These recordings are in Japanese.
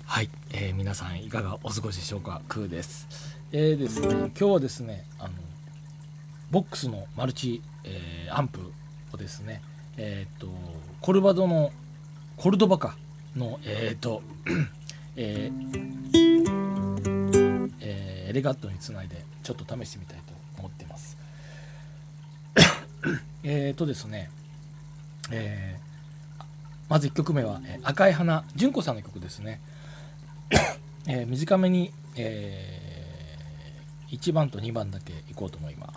はい、皆さんいかがお過ごしでしょうか。クーです。ですね、今日はですねボックスのマルチ、アンプをですねコルバドのコルドバカのエレガットにつないでちょっと試してみたいと思ってます。ですね、まず1曲目は、赤い花、純子さんの曲ですね。短めに、1番と2番だけいこうと思います。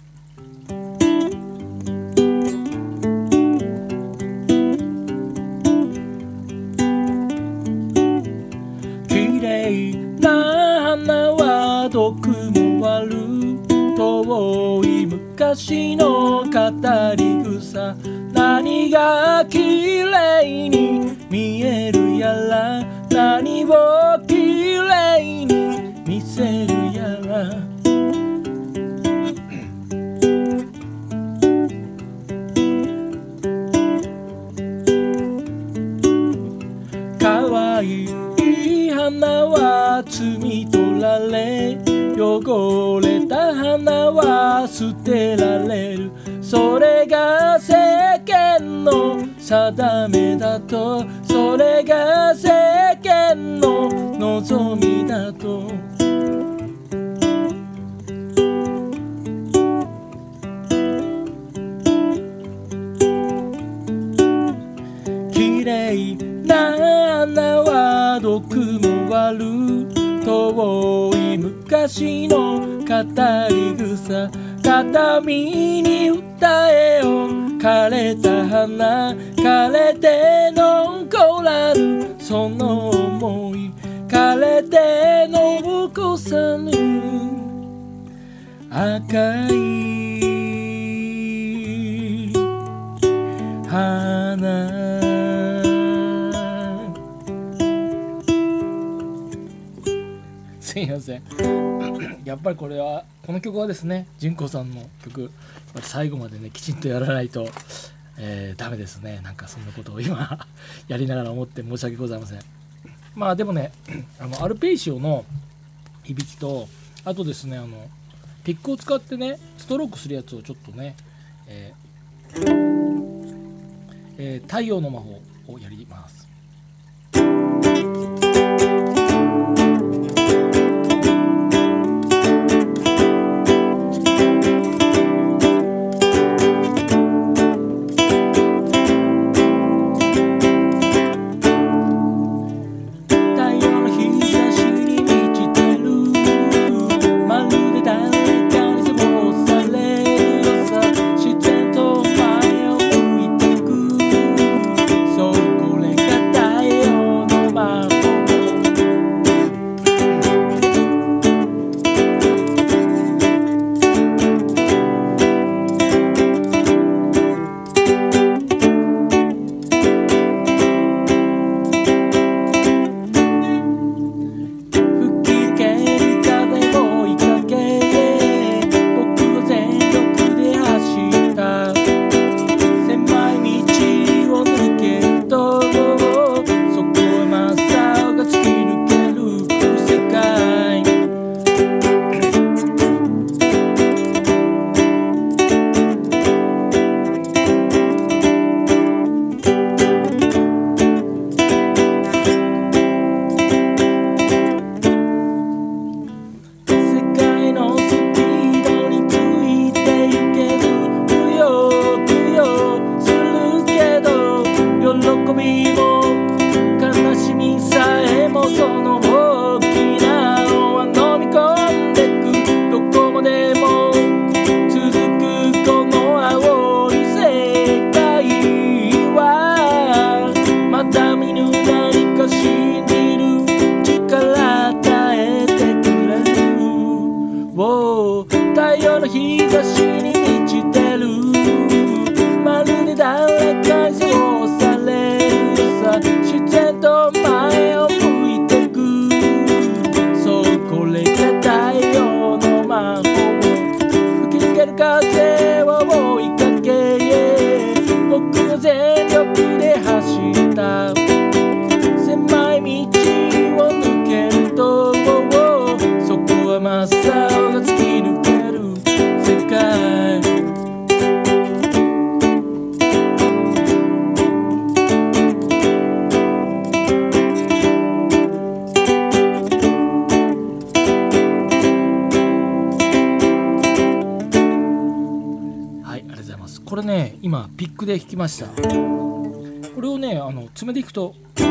綺麗な花はどこもある、遠い昔の語り草、何が綺麗に見えるやら、何を綺麗に見せるやら。可愛い花は摘み取られ、汚れた花は捨てられる、それが世間の定めだと、それが世間の望みだと。綺麗な花はどこもある、遠い昔の語り草、片身に二重を枯れた花、枯れて残らぬその想い、枯れて残さぬ赤い花。すいません。やっぱりこの曲はですね、純子さんの曲、最後までねきちんとやらないと、ダメですね。なんかそんなことを今やりながら思って申し訳ございません。まあでもね、アルペイシオの響きと、あとですねピックを使ってねストロークするやつをちょっとね、太陽の魔法をやります。 クで弾きました。これをね爪で弾くと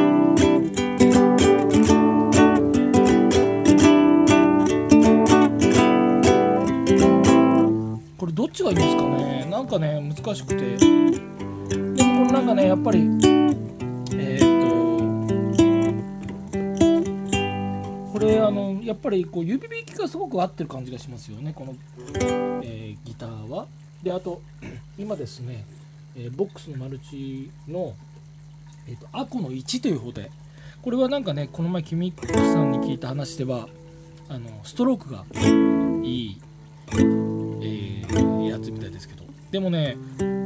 これどっちがいいんですかね。なんかね難しくて、でもこれなんかねやっぱりこれやっぱりこう指弾きがすごく合ってる感じがしますよね、この、ギターは。であと今ですね、ボックスのマルチの、アコの1という方で、これはなんかねこの前キミックさんに聞いた話ではストロークがいい、やつみたいですけど、でもね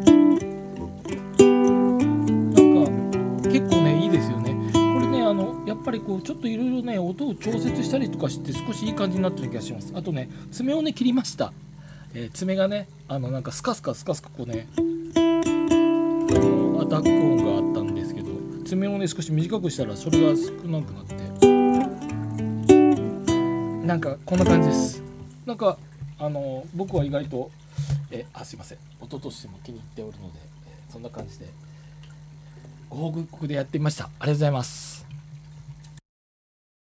なんか結構ねいいですよね。これねやっぱりこうちょっといろいろね音を調節したりとかして少しいい感じになってる気がします。あとね爪をね切りました。爪がねなんかスカスカこうねアタック音があったんですけど、爪をね少し短くしたらそれが少なくなって、なんかこんな感じです。なんか僕は意外とすいません、音としても気に入っておるので、そんな感じでご報告でやってみました。ありがとうございます。